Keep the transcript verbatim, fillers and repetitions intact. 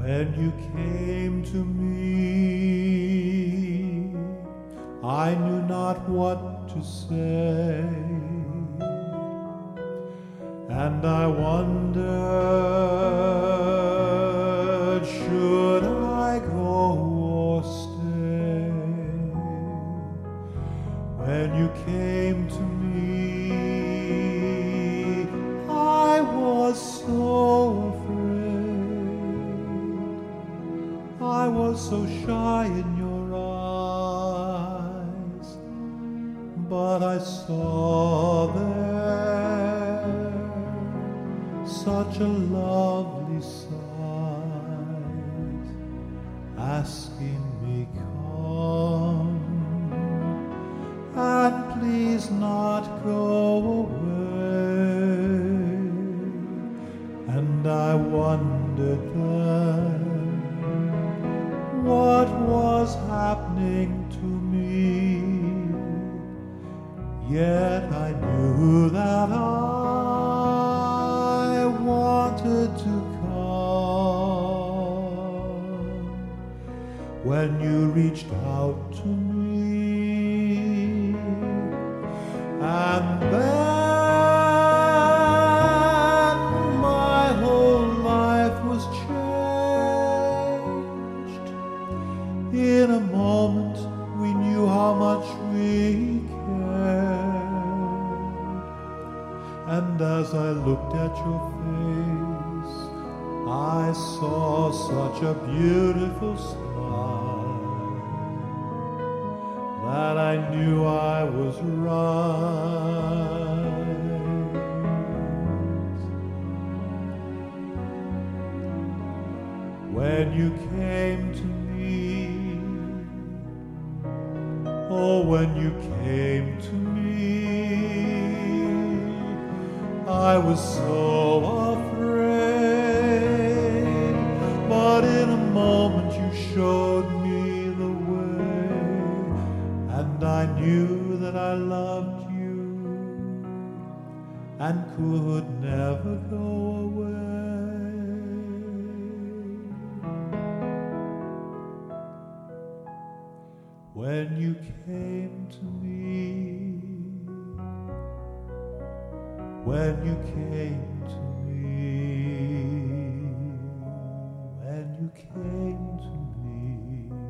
When you came to me, I knew not what to say, and I wondered, should I go or stay? When you came to me, I was so afraid. I was so shy in your eyes, but I saw there such a lovely sight, asking me come and please not go away. And I wondered then what was happening to me, yet I knew that I wanted to come. When you reached out to me, and then my whole life was changed. In a moment we knew how much we cared, and as I looked at your face, I saw such a beautiful smile that I knew I was right. When you came to me, oh, when you came to me, I was so afraid, but in a moment you showed me the way, and I knew that I loved you and could never go away. When you came to me, when you came to me, when you came to me.